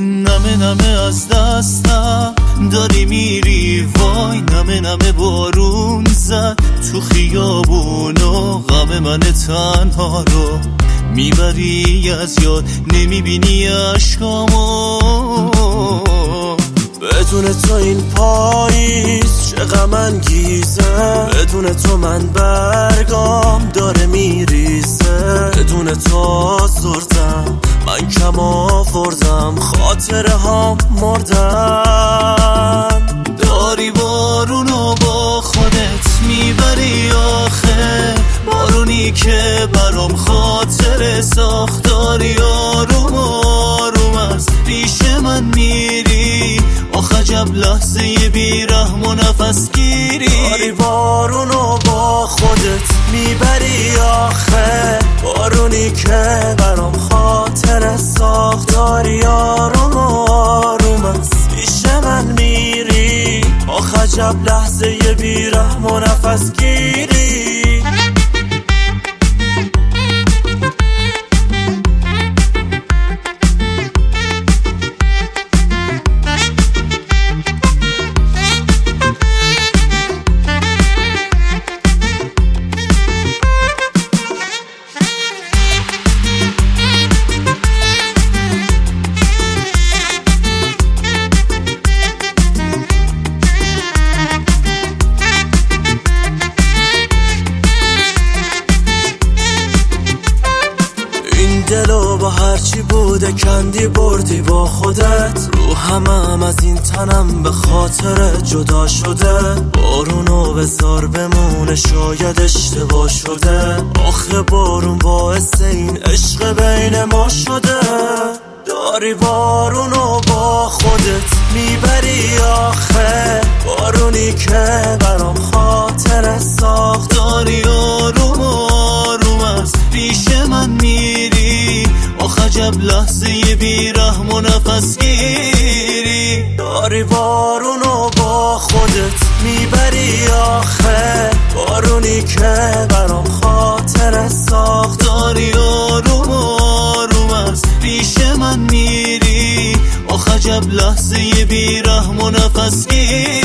نمه نمه از دستم داری میری وای، نمه نمه بارون زد تو خیابون و غم من تنها رو میبری از یاد، نمیبینی عشقامو. بدون تو این پاییز چه غم انگیزه، بدون تو من برگام داره میریزه، بدون تو آزردم من کم آوردم، خاطره ها مردن. داری بارونو با خودت میبری آخه، بارونی که برام خاطره ساخت. داری آروم آروم از پیش من میری، آخ عجب لحظه بیرحم و نفس گیری. داری بارونو با خودت میبری آخه، بارونی که برام خاطره ساخت. داری آروم آروم از پیش من میری، آخ عجب لحظه بیرحم و نفس گیری. دلو با هرچی بوده کندی بردی با خودت، رو همم از این تنم به خاطر جدا شده. بارونو بذار بمونه شاید اشتباه شده، آخه بارون باعث این عشق بین ما شده. داری بارونو با خودت میبری آخه، بارونی که برام خاطره ساخت. داری آروم آروم از پیش من میری، آخ عجب لحظه بیرحم و نفس گیری. داری بارونو با خودت میبری آخه، بارونی که برام خاطره ساخت. داری آروم آروم از پیش من میری، آخ عجب لحظه بیرحم و نفس گیری.